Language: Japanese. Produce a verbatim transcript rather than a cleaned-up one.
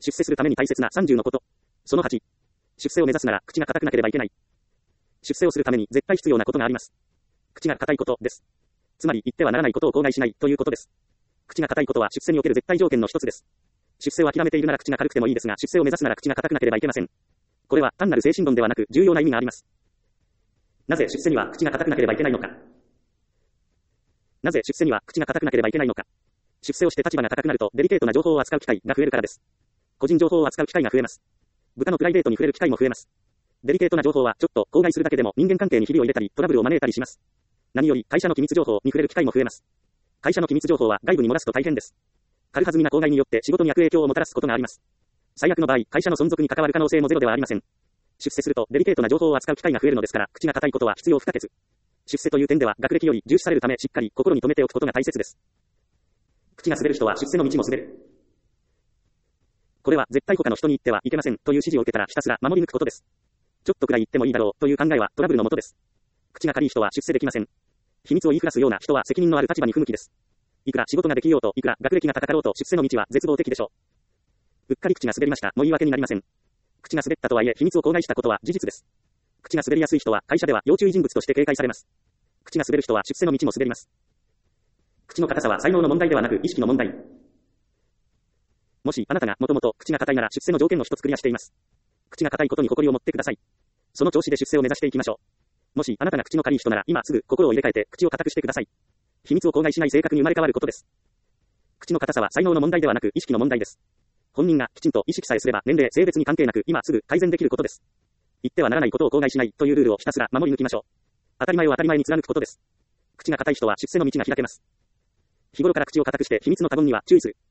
出世するために大切なさんじゅうのこと。そのはち。出世を目指すなら口が硬くなければいけない。出世をするために絶対必要なことがあります。口が硬いことです。つまり言ってはならないことを口外しないということです。口が硬いことは出世における絶対条件の一つです。出世を諦めているなら口が軽くてもいいですが、出世を目指すなら口が硬くなければいけません。これは単なる精神論ではなく重要な意味があります。なぜ出世には口が硬くなければいけないのか。なぜ出世には口が硬くなければいけないのか。出世をして立場が高くなるとデリケートな情報を扱う機会が増えるからです。個人情報を扱う機会が増えます。部下のプライベートに触れる機会も増えます。デリケートな情報はちょっと口外するだけでも人間関係にひびを入れたりトラブルを招いたりします。何より会社の機密情報に触れる機会も増えます。会社の機密情報は外部に漏らすと大変です。軽はずみな口外によって仕事に悪影響をもたらすことがあります。最悪の場合、会社の存続に関わる可能性もゼロではありません。出世するとデリケートな情報を扱う機会が増えるのですから、口が硬いことは必要不可欠。出世という点では学歴より重視されるためしっかり心に留めておくことが大切です。口が滑る人は出世の道も滑る。これは絶対他の人に言ってはいけませんという指示を受けたらひたすら守り抜くことです。ちょっとくらい言ってもいいだろうという考えはトラブルのもとです。口が軽い人は出世できません。秘密を言いふらすような人は責任のある立場に不向きです。いくら仕事ができようと、いくら学歴が高かろうと出世の道は絶望的でしょう。うっかり口が滑りましたの言い訳になりません。口が滑ったとはいえ秘密を口外したことは事実です。口が滑りやすい人は会社では要注意人物として警戒されます。口が滑る人は出世の道も滑ります。口の硬さは才能の問題ではなく意識の問題。もしあなたがもともと口が硬いなら出世の条件の一つクリアしています。口が硬いことに誇りを持ってください。その調子で出世を目指していきましょう。もしあなたが口の軽い人なら今すぐ心を入れ替えて口を硬くしてください。秘密を口外しない性格に生まれ変わることです。口の硬さは才能の問題ではなく意識の問題です。本人がきちんと意識さえすれば年齢、性別に関係なく今すぐ改善できることです。言ってはならないことを口外しないというルールをひたすら守り抜きましょう。当たり前を当たり前に貫くことです。口が硬い人は出世の道が開けます。日頃から口を硬くして秘密の他言には注意する。